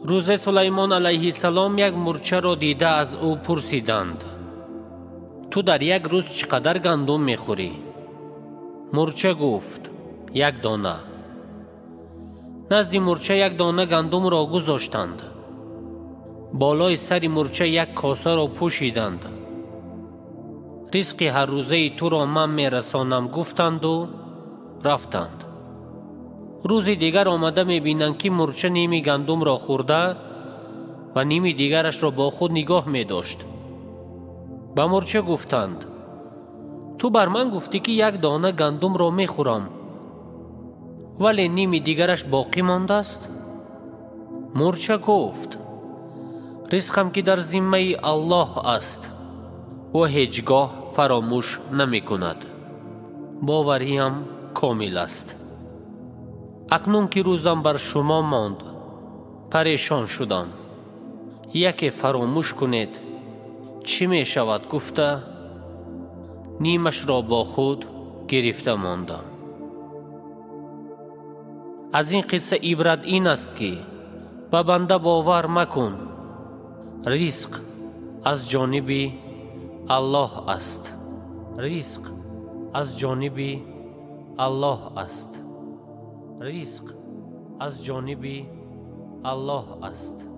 روز سلیمان علیه السلام یک مورچه را دیده از او پرسیدند: تو در یک روز چقدر گندم میخوری؟ مورچه گفت: 1 دانه. نزد مورچه 1 دانه گندم را گذاشتند. بالای سر مورچه یک کاسه را پوشیدند. رزق هر روزه تو را من میرسانم گفتند و رفتند. روز دیگر آمده میبینند که مورچه نیمی گندم را خورده و نیمی دیگرش را با خود نگاه میداشت. به مورچه گفتند: تو بر من گفتی که 1 دانه گندم را میخورم، ولی نیمی دیگرش باقی مانده است. مورچه گفت: رزقم که در ذمه الله است و هیچگاه فراموش نمی کند. باوریم کامل است. اکنون که روزم بر شما ماند، پریشان شدم. یکی فراموش کنید چی می شود گفته نیمش را با خود گرفته ماندم. از این قصه عبرت این است که به بنده باور مکن. رزق از جانب الله است. رزق از جانب الله است. رزق از جانب الله است.